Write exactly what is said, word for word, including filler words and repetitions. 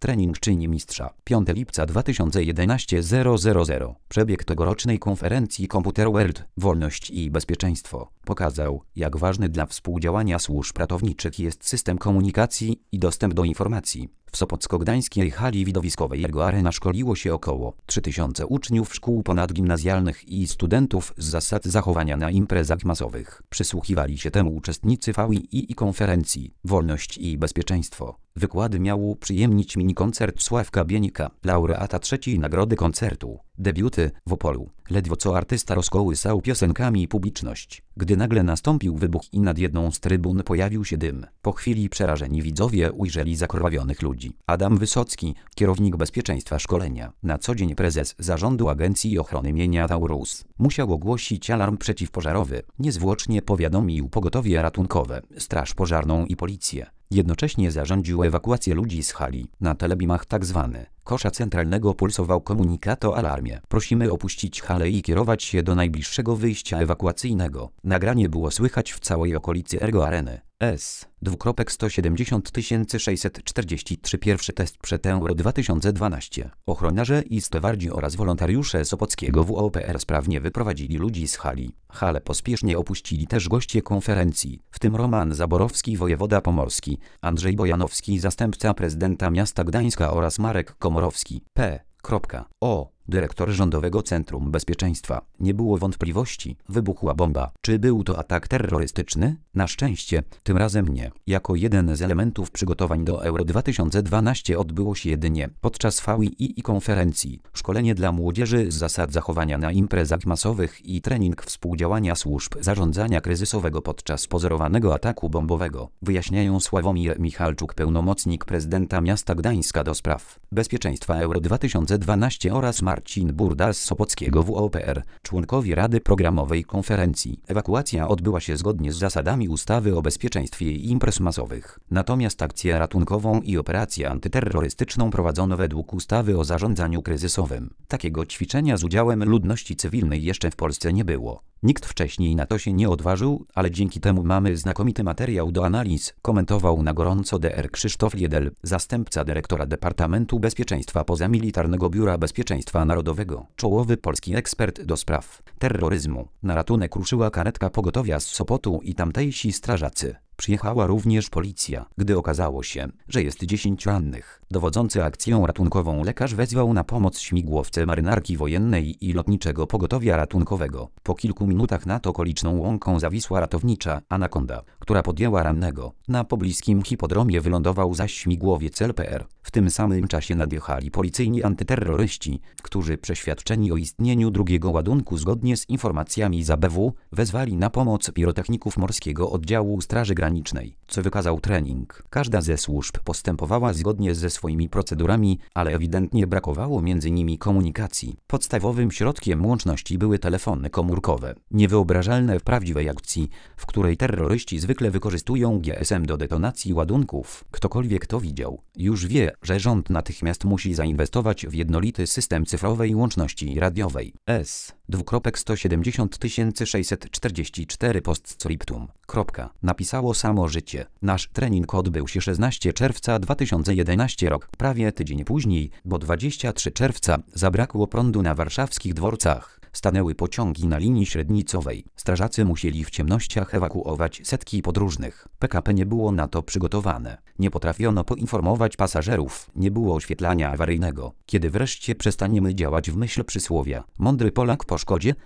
trening czyni mistrza. piątego lipca dwa tysiące jedenastego zero zero zero. Przebieg tegorocznej konferencji Computer World, Wolność i Bezpieczeństwo pokazał, jak ważny dla współdziałania służb ratowniczych jest system komunikacji i dostęp do informacji. W sopocko-gdańskiej hali widowiskowej Ergo Arena szkoliło się około trzy tysiące uczniów szkół ponadgimnazjalnych i studentów z zasad zachowania na imprezach masowych. Przysłuchiwali się temu uczestnicy V I I i konferencji Wolność i Bezpieczeństwo. Wykłady miał uprzyjemnić minikoncert Sławka Bienika, laureata trzeciej nagrody koncertu. Debiuty w Opolu. Ledwo co artysta rozkołysał piosenkami publiczność, gdy nagle nastąpił wybuch i nad jedną z trybun pojawił się dym. Po chwili przerażeni widzowie ujrzeli zakrwawionych ludzi. Adam Wysocki, kierownik bezpieczeństwa szkolenia, na co dzień prezes zarządu Agencji Ochrony Mienia Taurus, musiał ogłosić alarm przeciwpożarowy. Niezwłocznie powiadomił pogotowie ratunkowe, straż pożarną i policję. Jednocześnie zarządził ewakuację ludzi z hali. Na telebimach tzw. kosza centralnego pulsował komunikat o alarmie. Prosimy opuścić halę i kierować się do najbliższego wyjścia ewakuacyjnego. Nagranie było słychać w całej okolicy Ergo Areny. S. sto siedemdziesiąt tysięcy sześćset czterdzieści trzy Pierwszy test przed Euro dwa tysiące dwanaście. Ochroniarze i stewardzi oraz wolontariusze Sopockiego W O P R sprawnie wyprowadzili ludzi z hali. Halę pospiesznie opuścili też goście konferencji, w tym Roman Zaborowski, wojewoda pomorski, Andrzej Bojanowski, zastępca prezydenta miasta Gdańska oraz Marek Komorowski, P. O. dyrektor Rządowego Centrum Bezpieczeństwa. Nie było wątpliwości. Wybuchła bomba. Czy był to atak terrorystyczny? Na szczęście, tym razem nie. Jako jeden z elementów przygotowań do Euro dwa tysiące dwanaście odbyło się jedynie podczas V I I i konferencji szkolenie dla młodzieży z zasad zachowania na imprezach masowych i trening współdziałania służb zarządzania kryzysowego podczas pozorowanego ataku bombowego. Wyjaśniają Sławomir Michalczuk, pełnomocnik prezydenta miasta Gdańska do spraw bezpieczeństwa Euro dwa tysiące dwanaście oraz Marcin Burda z Sopockiego W O P R, członkowie Rady Programowej konferencji. Ewakuacja odbyła się zgodnie z zasadami ustawy o bezpieczeństwie imprez masowych. Natomiast akcję ratunkową i operację antyterrorystyczną prowadzono według ustawy o zarządzaniu kryzysowym. Takiego ćwiczenia z udziałem ludności cywilnej jeszcze w Polsce nie było. Nikt wcześniej na to się nie odważył, ale dzięki temu mamy znakomity materiał do analiz, komentował na gorąco dr Krzysztof Liedel, zastępca dyrektora Departamentu Bezpieczeństwa Pozamilitarnego Biura Bezpieczeństwa Narodowego, czołowy polski ekspert do spraw terroryzmu. Na ratunek ruszyła karetka pogotowia z Sopotu i tamtejsi strażacy. Przyjechała również policja. Gdy okazało się, że jest dziesięciu rannych, dowodzący akcją ratunkową lekarz wezwał na pomoc śmigłowce Marynarki Wojennej i Lotniczego Pogotowia Ratunkowego. Po kilku minutach nad okoliczną łąką zawisła ratownicza Anakonda, która podjęła rannego. Na pobliskim hipodromie wylądował zaś śmigłowiec L P R. W tym samym czasie nadjechali policyjni antyterroryści, którzy przeświadczeni o istnieniu drugiego ładunku zgodnie z informacjami z A B W wezwali na pomoc pirotechników Morskiego Oddziału Straży Granicznej, co wykazał trening. Każda ze służb postępowała zgodnie ze swoimi procedurami, ale ewidentnie brakowało między nimi komunikacji. Podstawowym środkiem łączności były telefony komórkowe. Niewyobrażalne w prawdziwej akcji, w której terroryści zwykle wykorzystują G S M do detonacji ładunków. Ktokolwiek to widział, już wie, że rząd natychmiast musi zainwestować w jednolity system cyfrowej łączności radiowej. S. sto siedemdziesiąt tysięcy sześćset czterdzieści cztery postscriptum. Napisało samo życie. Nasz trening odbył się szesnastego czerwca dwa tysiące jedenastego rok. Prawie tydzień później, bo dwudziestego trzeciego czerwca, zabrakło prądu na warszawskich dworcach. Stanęły pociągi na linii średnicowej. Strażacy musieli w ciemnościach ewakuować setki podróżnych. P K P nie było na to przygotowane. Nie potrafiono poinformować pasażerów. Nie było oświetlania awaryjnego. Kiedy wreszcie przestaniemy działać w myśl przysłowia: mądry Polak po szkodzie,